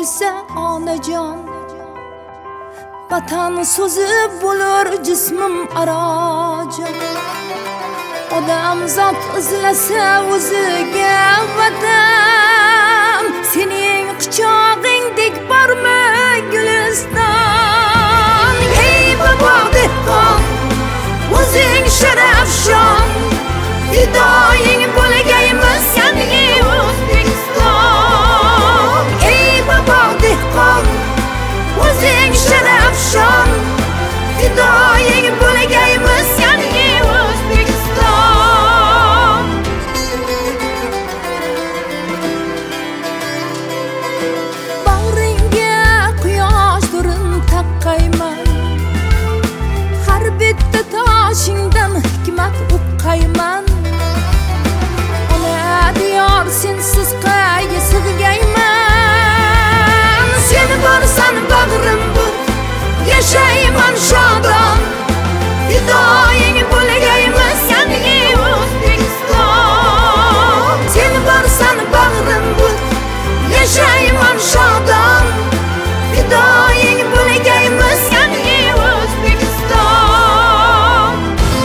bo'lsa onajon, vatan so'zi bo'lur jismim arojon. Odamzod izlasa o'ziga vatan, sening quchog'ingdek bormi Guliston? Ey bobo dehqon, o'zing sharafshon, fidoying bo'lgaymiz senga O'zbekiston. Ey bobo dehqon, o'zing sharafshon, fidoying bo'lgaymiz senga O'zbekiston. Bag'ringga quyosh nurin taqqayman, har bitta toshingdan hikmat o'qqayman. Ona diyor sensiz qayga sig'gayman. Sen borsan bag'rim bu, yashayman shodon, fidoying bo'lgaymiz senga O'zbekiston. Sen borsan bag'rim bu, yashayman shodon, fidoying bo'lgaymiz senga O'zbekiston.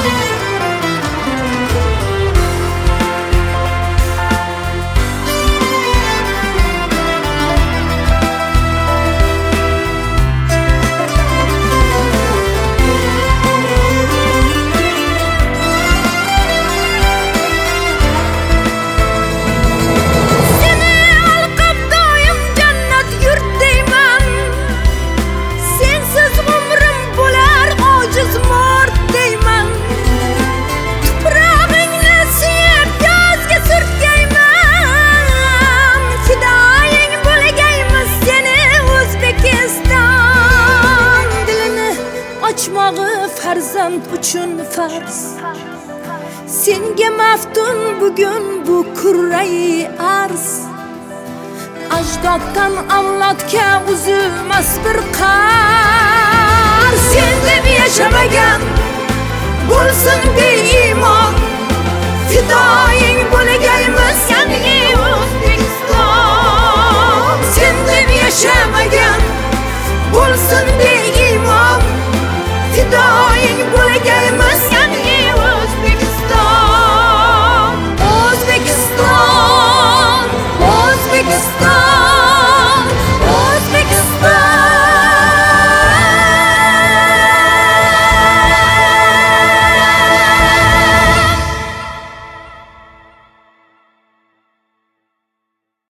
Farzand uchun farz, senga maftun bugun bu kurrai arz. Ajdoddan avlodga uzilmas bir qarz. Sen deb yashamagan bo'lsin beiymon, fidoying bo'lgaymiz